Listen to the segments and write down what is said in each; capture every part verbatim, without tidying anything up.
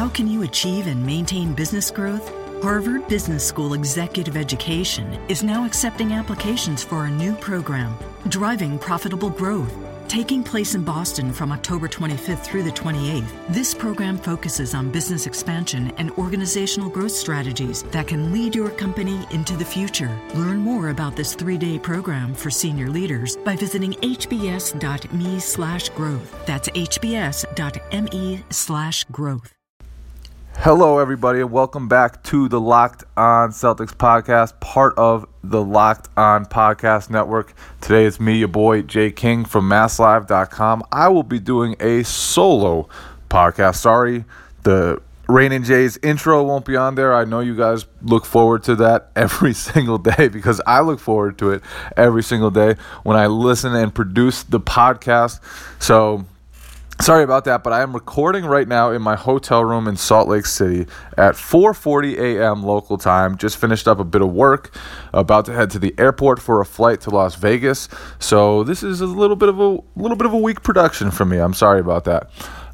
How can you achieve and maintain business growth? Harvard Business School Executive Education is now accepting applications for a new program, Driving Profitable Growth. Taking place in Boston from October twenty-fifth through the twenty-eighth, this program focuses on business expansion and organizational growth strategies that can lead your company into the future. Learn more about this three-day program for senior leaders by visiting hbs.me slash growth. That's hbs.me slash growth. Hello, everybody, and welcome back to the Locked On Celtics podcast, part of the Locked On Podcast Network. Today it's me, your boy, Jay King from mass live dot com. I will be doing a solo podcast. Sorry, the Rainin' Jays intro won't be on there. I know you guys look forward to that every single day because I look forward to it every single day when I listen and produce the podcast. So sorry about that, but I am recording right now in my hotel room in Salt Lake City at four forty a.m. local time. Just finished up a bit of work, about to head to the airport for a flight to Las Vegas. So this is a little bit of a little bit of a weak production for me. I'm sorry about that.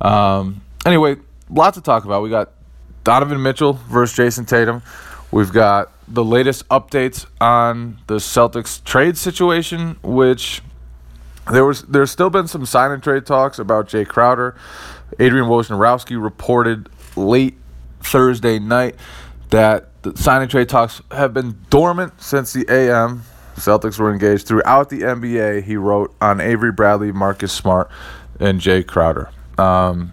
Um, anyway, lots to talk about. We got Donovan Mitchell versus Jason Tatum. We've got the latest updates on the Celtics trade situation, which There was there's still been some sign and trade talks about Jay Crowder. Adrian Wojnarowski reported late Thursday night that the sign and trade talks have been dormant since the A M. Celtics were engaged throughout the N B A, he wrote, on Avery Bradley, Marcus Smart, and Jay Crowder. Um,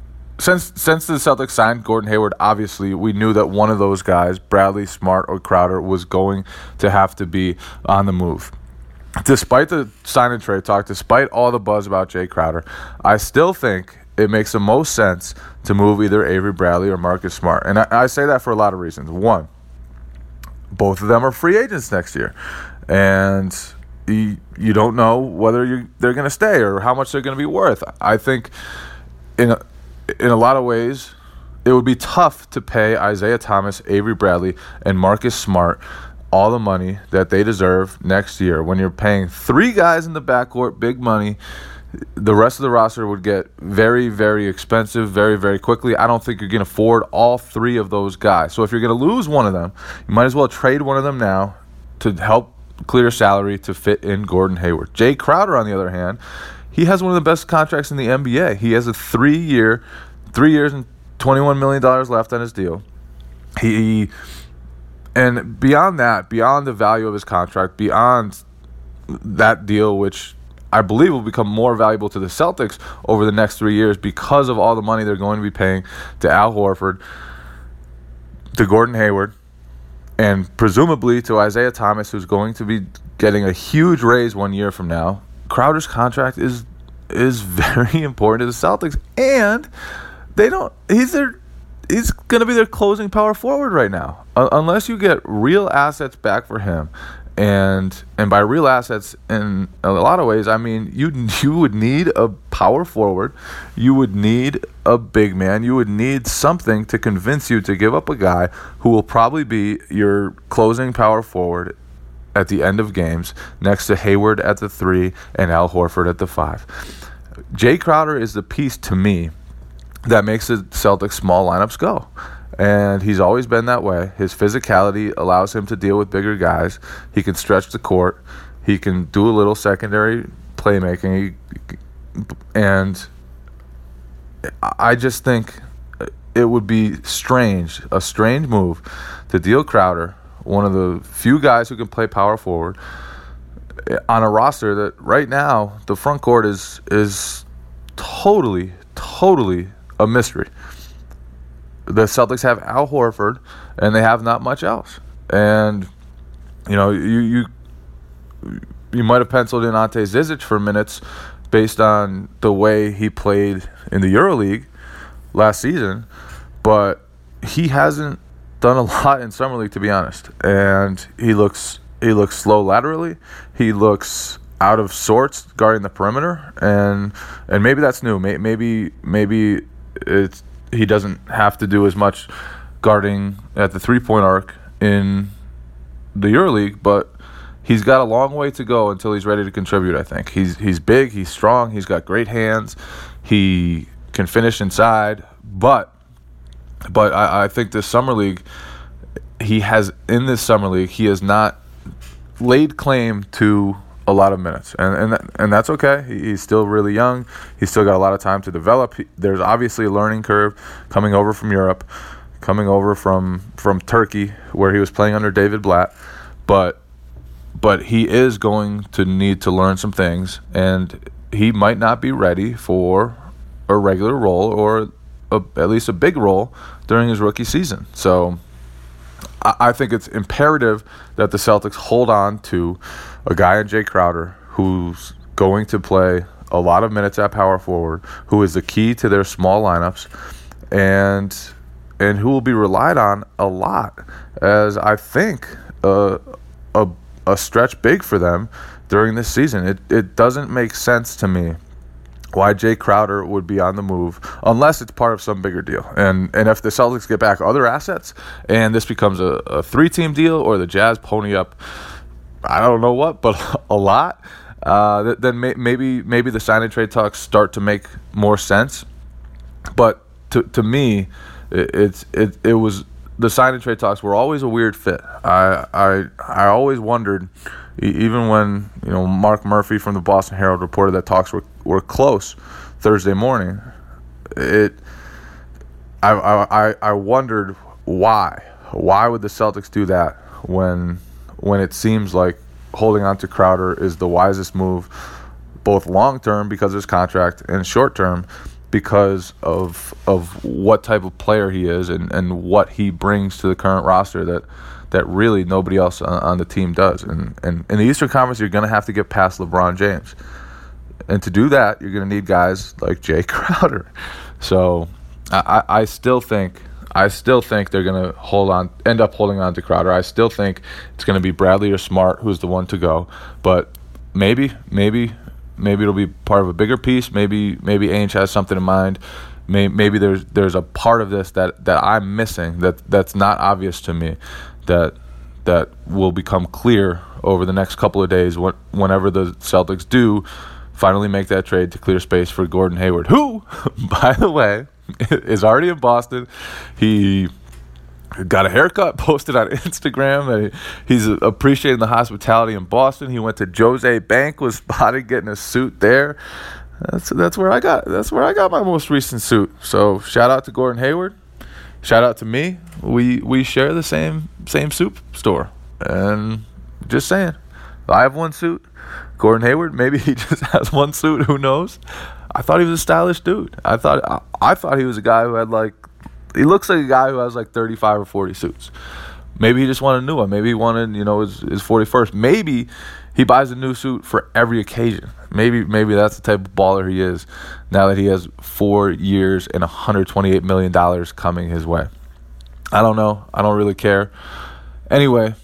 since since the Celtics signed Gordon Hayward, obviously we knew that one of those guys, Bradley, Smart, or Crowder, was going to have to be on the move. Despite the sign and trade talk, despite all the buzz about Jay Crowder, I still think it makes the most sense to move either Avery Bradley or Marcus Smart. And I, I say that for a lot of reasons. One, both of them are free agents next year. And you, you don't know whether you they're going to stay or how much they're going to be worth. I think in a, in a lot of ways, it would be tough to pay Isaiah Thomas, Avery Bradley, and Marcus Smart all the money that they deserve next year. When you're paying three guys in the backcourt big money, the rest of the roster would get very, very expensive very, very quickly. I don't think you're going to afford all three of those guys. So if you're going to lose one of them, you might as well trade one of them now to help clear salary to fit in Gordon Hayward. Jay Crowder, on the other hand, he has one of the best contracts in the N B A. He has a three-year, three years and twenty-one million dollars left on his deal. He... And beyond that, beyond the value of his contract, beyond that deal, which I believe will become more valuable to the Celtics over the next three years because of all the money they're going to be paying to Al Horford, to Gordon Hayward, and presumably to Isaiah Thomas, who's going to be getting a huge raise one year from now. Crowder's contract is is very important to the Celtics, and they don't. He's their. He's going to be their closing power forward right now. Uh, unless you get real assets back for him. And and by real assets, in a lot of ways, I mean, you you would need a power forward. You would need a big man. You would need something to convince you to give up a guy who will probably be your closing power forward at the end of games, next to Hayward at the three and Al Horford at the five. Jay Crowder is the piece, to me, that makes the Celtics small lineups go. And he's always been that way. His physicality allows him to deal with bigger guys. He can stretch the court. He can do a little secondary playmaking. And I just think it would be strange, a strange move to deal Crowder, one of the few guys who can play power forward, on a roster that right now the front court is is totally, totally a mystery. The Celtics have Al Horford, and they have not much else. And you know, you you you might have penciled in Ante Zizic for minutes based on the way he played in the EuroLeague last season, but he hasn't done a lot in Summer League, to be honest. And he looks he looks slow laterally. He looks out of sorts guarding the perimeter, and and maybe that's new. Maybe maybe it's he doesn't have to do as much guarding at the three-point arc in the EuroLeague, but he's got a long way to go until he's ready to contribute, I think. He's he's big, he's strong, he's got great hands, he can finish inside, but But I, I think this summer league, he has in this summer league, he has not laid claim to a lot of minutes, and and that, and that's okay. He, he's still really young. He's still got a lot of time to develop. He, there's obviously a learning curve coming over from Europe, coming over from from Turkey, where he was playing under David Blatt, but but he is going to need to learn some things, and he might not be ready for a regular role or a, at least a big role during his rookie season. So I, I think it's imperative that the Celtics hold on to a guy in Jay Crowder who's going to play a lot of minutes at power forward, who is the key to their small lineups, and and who will be relied on a lot as I think uh, a a stretch big for them during this season. It it doesn't make sense to me why Jay Crowder would be on the move unless it's part of some bigger deal. And and if the Celtics get back other assets and this becomes a, a three-team deal, or the Jazz pony up, I don't know what, but a lot, uh, then may, maybe maybe the sign and trade talks start to make more sense. But to to me, it, it's it it was the sign and trade talks were always a weird fit. I I I always wondered, even when you know Mark Murphy from the Boston Herald reported that talks were, were close Thursday morning. It I I I wondered why why would the Celtics do that when when it seems like holding on to Crowder is the wisest move, both long term because of his contract and short term because of of what type of player he is and, and what he brings to the current roster that that really nobody else on, on the team does. And, and in the Eastern Conference, you're going to have to get past LeBron James. And to do that, you're going to need guys like Jay Crowder. So I, I still think I still think they're going to hold on, end up holding on to Crowder. I still think it's going to be Bradley or Smart who's the one to go. But maybe, maybe, maybe it'll be part of a bigger piece. Maybe, maybe Ainge has something in mind. Maybe there's there's a part of this that, that I'm missing that that's not obvious to me. That that will become clear over the next couple of days when, whenever the Celtics do finally make that trade to clear space for Gordon Hayward, who, by the way, is already in Boston. He got a haircut, posted on Instagram, and he's appreciating the hospitality in Boston. He went to Jose Bank, was spotted getting a suit there. That's that's where I got that's where I got my most recent suit. So shout out to Gordon Hayward. Shout out to me. We we share the same same soup store. And just saying, I have one suit. Gordon Hayward, maybe he just has one suit. Who knows? I thought he was a stylish dude. I thought I, I thought he was a guy who had like, he looks like a guy who has like thirty-five or forty suits. Maybe he just wanted a new one. Maybe he wanted, you know, his, his forty-first. Maybe he buys a new suit for every occasion. Maybe maybe that's the type of baller he is now that he has four years and one hundred twenty-eight million dollars coming his way. I don't know. I don't really care. Anyway,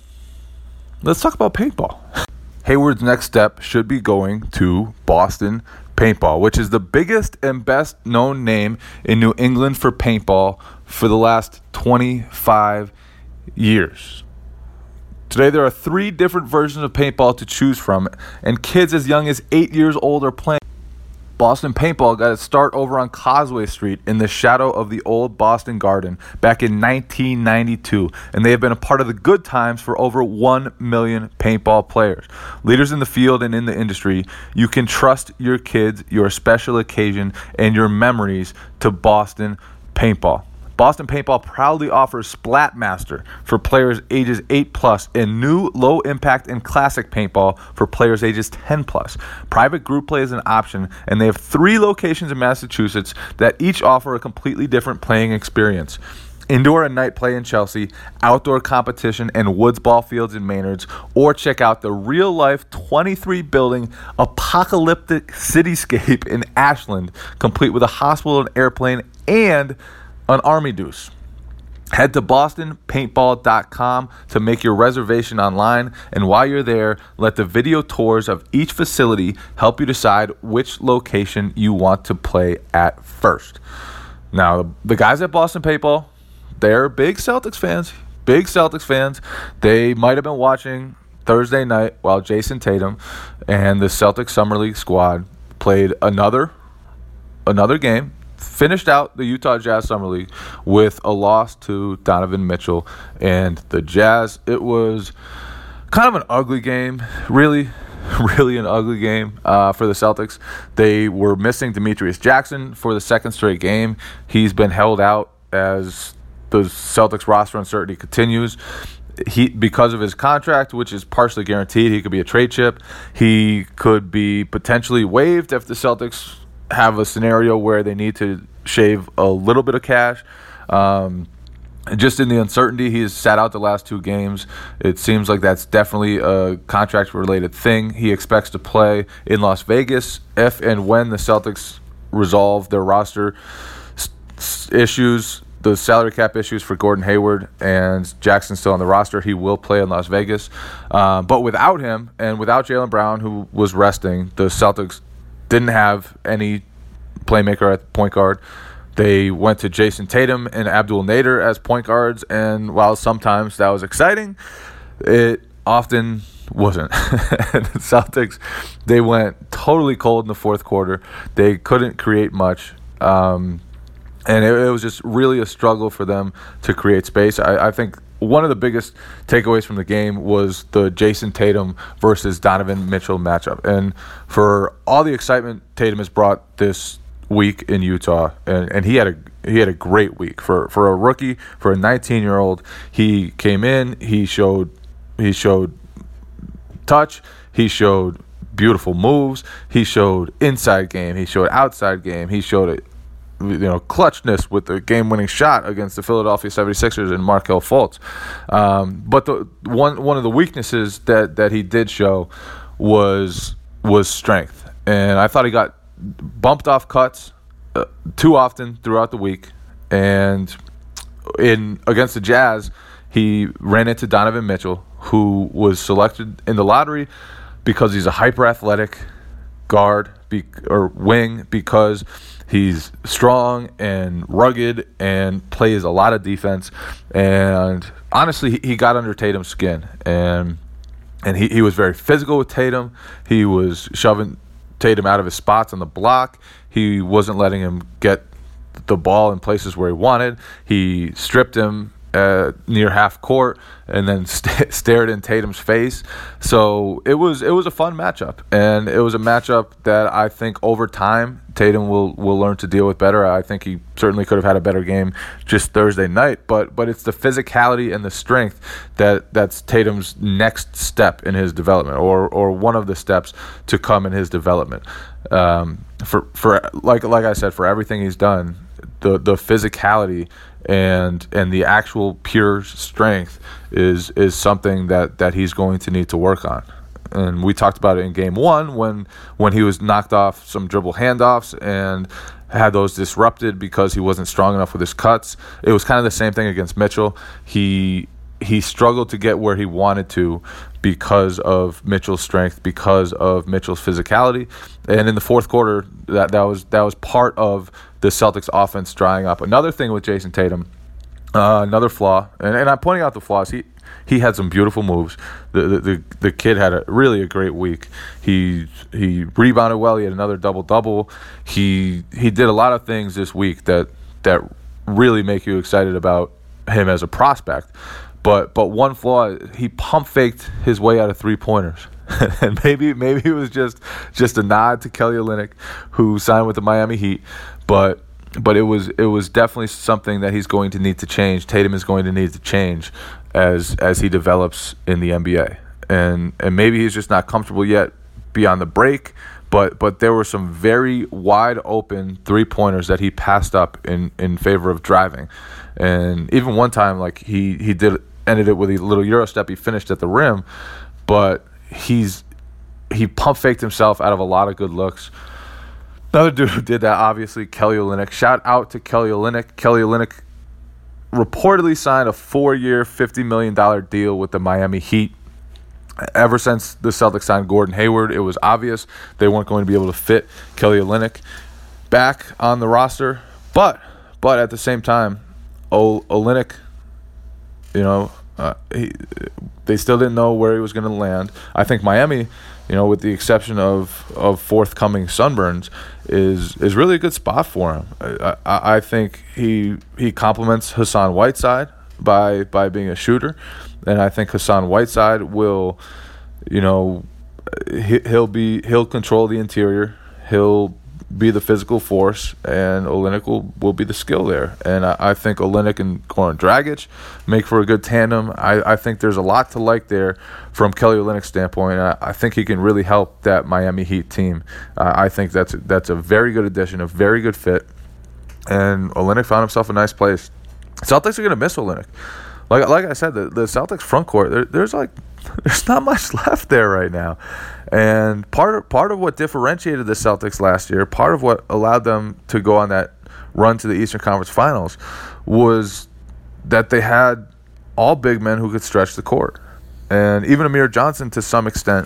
let's talk about paintball. Hayward's next step should be going to Boston Paintball, which is the biggest and best known name in New England for paintball for the last twenty-five years. Today there are three different versions of paintball to choose from, and kids as young as eight years old are playing. Boston Paintball got its start over on Causeway Street in the shadow of the old Boston Garden back in nineteen ninety-two, and they have been a part of the good times for over one million paintball players. Leaders in the field and in the industry, you can trust your kids, your special occasion, and your memories to Boston Paintball. Boston Paintball proudly offers Splatmaster for players ages eight plus and new low-impact and classic paintball for players ages ten plus. Private group play is an option, and they have three locations in Massachusetts that each offer a completely different playing experience. Indoor and night play in Chelsea, outdoor competition and Woods Ball Fields in Maynards, or check out the real-life twenty-three building apocalyptic cityscape in Ashland, complete with a hospital, an airplane, and an Army Deuce. Head to boston paintball dot com to make your reservation online, and while you're there, let the video tours of each facility help you decide which location you want to play at first. Now, the guys at Boston Paintball, they're big Celtics fans. Big Celtics fans. They might have been watching Thursday night while Jason Tatum and the Celtics Summer League squad played another another game finished out the Utah Jazz Summer League with a loss to Donovan Mitchell and the Jazz. It was kind of an ugly game, really, really an ugly game uh, for the Celtics. They were missing Demetrius Jackson for the second straight game. He's been held out as the Celtics roster uncertainty continues. He, because of his contract, which is partially guaranteed, he could be a trade chip. He could be potentially waived if the Celtics have a scenario where they need to shave a little bit of cash. Um, just in the uncertainty, he's sat out the last two games. It seems like that's definitely a contract-related thing. He expects to play in Las Vegas if and when the Celtics resolve their roster s- issues, the salary cap issues for Gordon Hayward, and Jackson's still on the roster. He will play in Las Vegas. Uh, but without him and without Jaylen Brown, who was resting, the Celtics didn't have any playmaker at point guard. They went to Jason Tatum and Abdul Nader as point guards, and while sometimes that was exciting, it often wasn't. The Celtics, they went totally cold in the fourth quarter. They couldn't create much. Um, and it, it was just really a struggle for them to create space. I, I think one of the biggest takeaways from the game was the Jason Tatum versus Donovan Mitchell matchup. And for all the excitement Tatum has brought this week in Utah, and, and he had a he had a great week. For for a rookie, for a nineteen-year-old, he came in, he showed he showed touch, he showed beautiful moves, he showed inside game, he showed outside game, he showed it. You know, clutchness with the game-winning shot against the Philadelphia seventy-sixers and Markelle Fultz. Um, but the one one of the weaknesses that, that he did show was was strength, and I thought he got bumped off cuts uh, too often throughout the week. And in against the Jazz, he ran into Donovan Mitchell, who was selected in the lottery because he's a hyper-athletic guard be, or wing because he's strong and rugged and plays a lot of defense. And honestly, he, he got under Tatum's skin. And and he, he was very physical with Tatum. He was shoving Tatum out of his spots on the block. He wasn't letting him get the ball in places where he wanted. He stripped him uh, near half court and then st- stared in Tatum's face. So it was it was a fun matchup, and it was a matchup that I think over time Tatum will, will learn to deal with better. I think he certainly could have had a better game just Thursday night, but but it's the physicality and the strength that that's Tatum's next step in his development, or or one of the steps to come in his development. Um, for for like like I said, for everything he's done, the the physicality and and the actual pure strength is is something that, that he's going to need to work on. And we talked about it in game one when when he was knocked off some dribble handoffs and had those disrupted because he wasn't strong enough with his cuts. It was kind of the same thing against Mitchell. He he struggled to get where he wanted to because of Mitchell's strength, because of Mitchell's physicality. And in the fourth quarter, that, that was that was part of the Celtics offense drying up. Another thing with Jason Tatum, uh, another flaw, and, and I'm pointing out the flaws. He he had some beautiful moves. The, the the the kid had a really a great week. He he rebounded well. He had another double double. He he did a lot of things this week that that really make you excited about him as a prospect. But but one flaw, he pump faked his way out of three pointers. And maybe maybe it was just just a nod to Kelly Olynyk, who signed with the Miami Heat. But but it was it was definitely something that he's going to need to change. Tatum is going to need to change as as he develops in the N B A. And and maybe he's just not comfortable yet beyond the break. But but there were some very wide open three pointers that he passed up in, in favor of driving. And even one time, like he, he did ended it with a little Euro step. He finished at the rim, but he's he pump faked himself out of a lot of good looks. Another dude who did that, obviously, Kelly Olynyk. Shout out to Kelly Olynyk. Kelly Olynyk reportedly signed a four-year, fifty million dollars deal with the Miami Heat. Ever since the Celtics signed Gordon Hayward, it was obvious they weren't going to be able to fit Kelly Olynyk back on the roster. But but at the same time, o- Olynyk, you know, Uh, he, they still didn't know where he was going to land. I think Miami, you know, with the exception of, of forthcoming sunburns, is is really a good spot for him. I, I, I think he he complements Hassan Whiteside by by being a shooter, and I think Hassan Whiteside will, you know, he, he'll be he'll control the interior. He'll be the physical force, and Olynyk will, will be the skill there. And I, I think Olynyk and Goran Dragic make for a good tandem. I, I think there's a lot to like there from Kelly Olynyk's standpoint. I, I think he can really help that Miami Heat team. Uh, I think that's that's a very good addition, a very good fit. And Olynyk found himself a nice place. Celtics are going to miss Olynyk. Like like I said, the, the Celtics front court, there, there's like there's not much left there right now. And part of, part of what differentiated the Celtics last year, part of what allowed them to go on that run to the Eastern Conference Finals, was that they had all big men who could stretch the court. And even Amir Johnson, to some extent,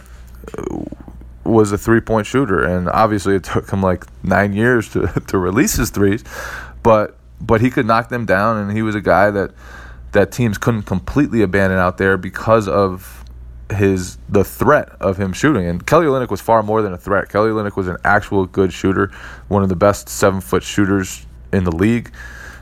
was a three-point shooter. And obviously it took him like nine years to, to release his threes. But but he could knock them down, and he was a guy that, that teams couldn't completely abandon out there because of his the threat of him shooting. And Kelly Olynyk was far more than a threat. Kelly Olynyk was an actual good shooter, one of the best seven-foot shooters in the league.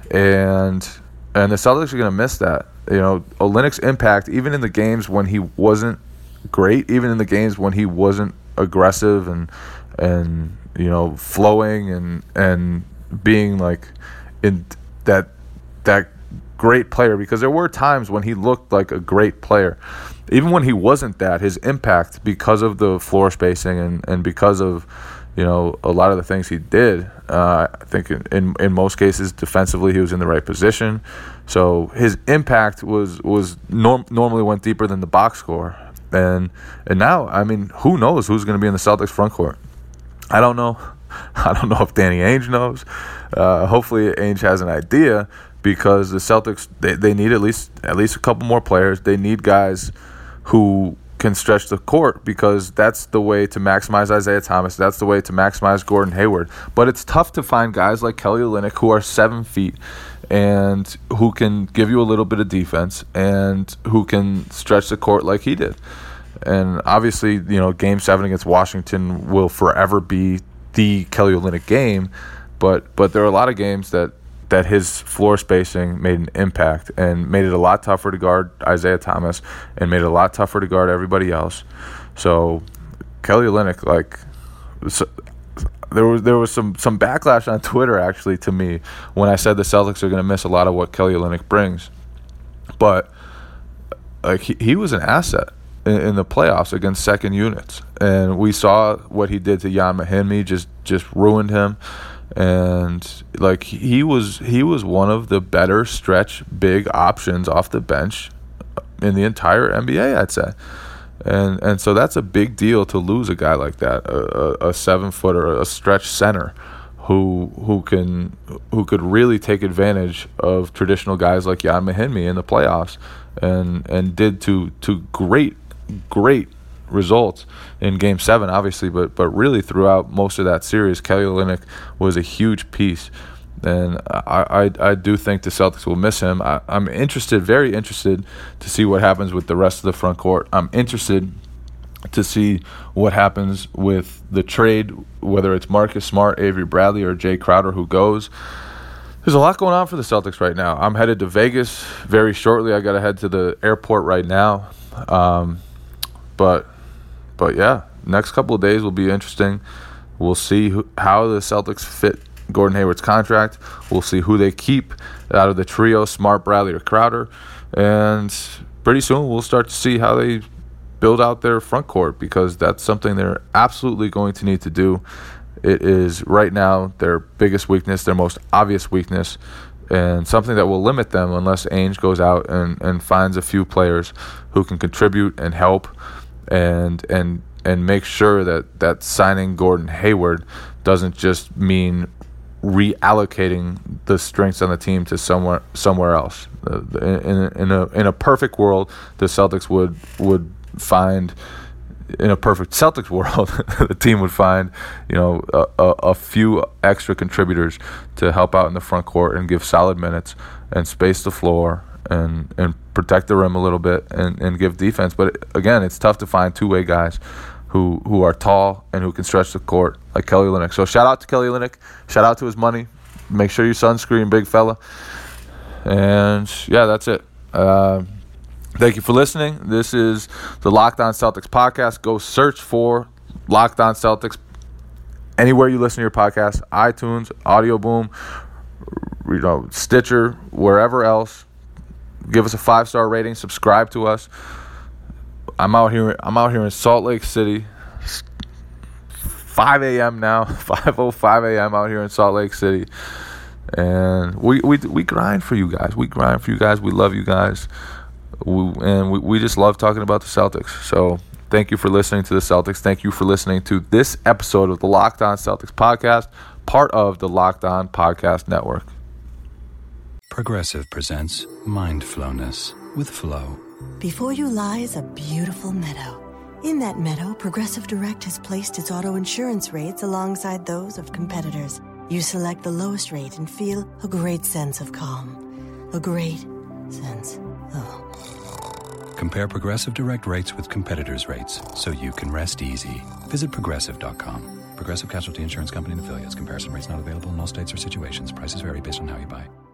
And and the Celtics are going to miss that. You know, Olynyk's impact, even in the games when he wasn't great, even in the games when he wasn't aggressive and and you know flowing and and being like in that that great player, because there were times when he looked like a great player. Even when he wasn't that, his impact, because of the floor spacing and, and because of, you know, a lot of the things he did, uh, I think in, in in most cases defensively he was in the right position. So his impact was was norm, normally went deeper than the box score. And and now, I mean, who knows who's going to be in the Celtics front court? I don't know. I don't know if Danny Ainge knows. Uh, hopefully Ainge has an idea, because the Celtics, they, they need at least at least a couple more players. They need guys who can stretch the court, because that's the way to maximize Isaiah Thomas. That's the way to maximize Gordon Hayward. But it's tough to find guys like Kelly Olynyk who are seven feet and who can give you a little bit of defense and who can stretch the court like he did. And obviously, you know, Game seven against Washington will forever be the Kelly Olynyk game. But but there are a lot of games that that his floor spacing made an impact and made it a lot tougher to guard Isaiah Thomas and made it a lot tougher to guard everybody else. So Kelly Olynyk, like, so, there was there was some, some backlash on Twitter, actually, to me when I said the Celtics are going to miss a lot of what Kelly Olynyk brings. But like he, he was an asset in, in the playoffs against second units. And we saw what he did to Jan Mahinmi, just, just ruined him. And like he was he was one of the better stretch big options off the bench in the entire N B A, I'd say. And and so that's a big deal to lose a guy like that, a, a, a seven footer, a stretch center who who can who could really take advantage of traditional guys like Jan Mahinmi in the playoffs, and and did to to great great results in Game seven, obviously, but but really throughout most of that series, Kelly Olynyk was a huge piece. And I, I I do think the Celtics will miss him. I, I'm interested, very interested, to see what happens with the rest of the front court. I'm interested to see what happens with the trade, whether it's Marcus Smart, Avery Bradley, or Jay Crowder who goes. There's a lot going on for the Celtics right now. I'm headed to Vegas very shortly. I got to head to the airport right now. Um, but But yeah, next couple of days will be interesting. We'll see who, how the Celtics fit Gordon Hayward's contract. We'll see who they keep out of the trio, Smart, Bradley, or Crowder. And pretty soon we'll start to see how they build out their front court, because that's something they're absolutely going to need to do. It is right now their biggest weakness, their most obvious weakness, and something that will limit them unless Ainge goes out and, and finds a few players who can contribute and help and and and make sure that, that signing Gordon Hayward doesn't just mean reallocating the strengths on the team to somewhere somewhere else. In, in a in a perfect world, the Celtics would would find in a perfect Celtics world, the team would find, you know, a, a, a few extra contributors to help out in the front court and give solid minutes and space the floor and and protect the rim a little bit and, and give defense. But again, it's tough to find two-way guys who who are tall and who can stretch the court like Kelly Olynyk. So shout out to Kelly Olynyk. Shout out to his money. Make sure you sunscreen, big fella. And yeah, that's it. Uh, thank you for listening. This is the Locked On Celtics podcast. Go search for Locked On Celtics anywhere you listen to your podcast, iTunes, Audio Boom, you know, Stitcher, wherever else. Give us a five-star rating. Subscribe to us. I'm out here. I'm out here in Salt Lake City. five a.m. now. five oh five a.m. out here in Salt Lake City, and we we we grind for you guys. We grind for you guys. We love you guys, we, and we we just love talking about the Celtics. So thank you for listening to the Celtics. Thank you for listening to this episode of the Locked On Celtics podcast, part of the Locked On Podcast Network. Progressive presents Mindfulness with Flow. Before you lies a beautiful meadow. In that meadow, Progressive Direct has placed its auto insurance rates alongside those of competitors. You select the lowest rate and feel a great sense of calm. A great sense of... Compare Progressive Direct rates with competitors' rates so you can rest easy. Visit Progressive dot com. Progressive Casualty Insurance Company and Affiliates. Comparison rates not available in all states or situations. Prices vary based on how you buy.